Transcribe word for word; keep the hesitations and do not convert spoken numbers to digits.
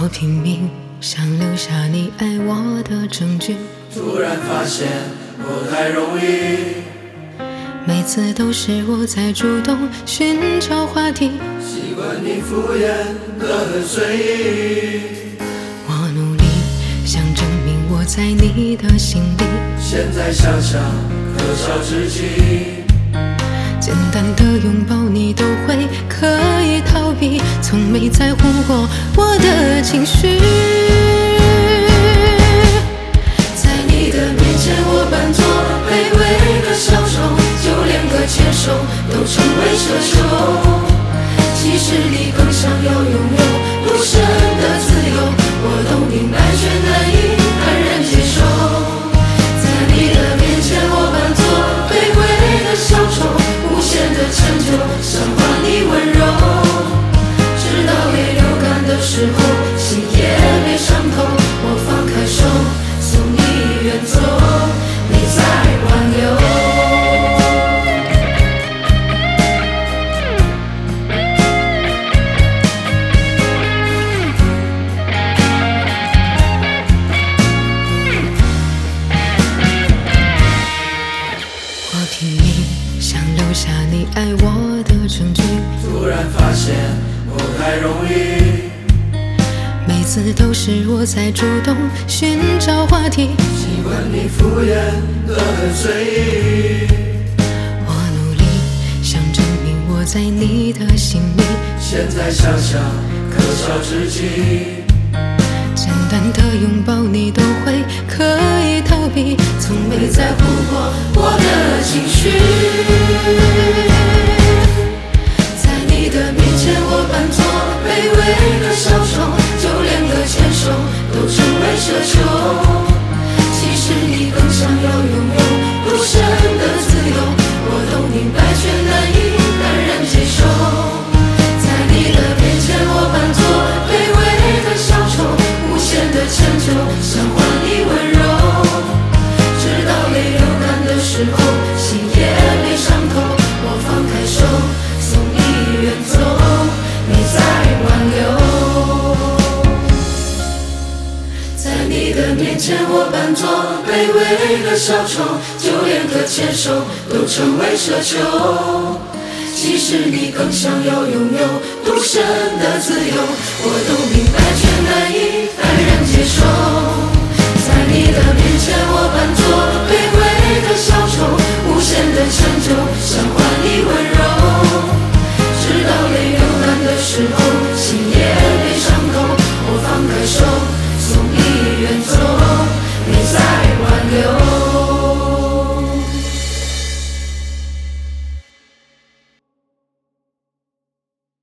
拼命想留下你爱我的证据， 突然发现不太容易， 每次都是我在主动寻找话题， 习惯你敷衍得很随意。 我努力想证明我在你的心里， 现在想想可笑至极， 简单的拥抱你都会刻意逃避，从没在乎过我的情绪。在你的面前我扮作卑微的小丑，就连个牵手都成为奢求。其实你更想要拥有独身的自由，我都明白却难以坦然接受。在你的面前我扮作卑微的小丑，无限的迁就，想换你温柔，直到泪流干的时候，心也被伤透。我放开手，送你远走，没再挽留。我拼命想留下你爱我的证据， 突然发现不太容易， 每次都是我在主动寻找话题， 习惯你敷衍得很随意。 我努力想证明我在你的心里， 现在想想可笑至极， 简单的拥抱你都会刻意逃避，从没在乎过我的情绪。在你的面前我扮作卑微的小丑，就连个牵手都成为奢求。其实你更想要拥有独身的自由，我都明白却难以坦然接受。在你的面前我扮作卑微的小丑，无限的迁就，想换你温柔，直到泪流干的时候，心也被伤透。我放开手，送你远走，没再挽留。在你的面前我扮作卑微的小丑，就连个牵手都成为奢求。其实你更想要拥有独身的自由，我都明白却难以坦然接受。在你的面前我扮作卑微的小丑，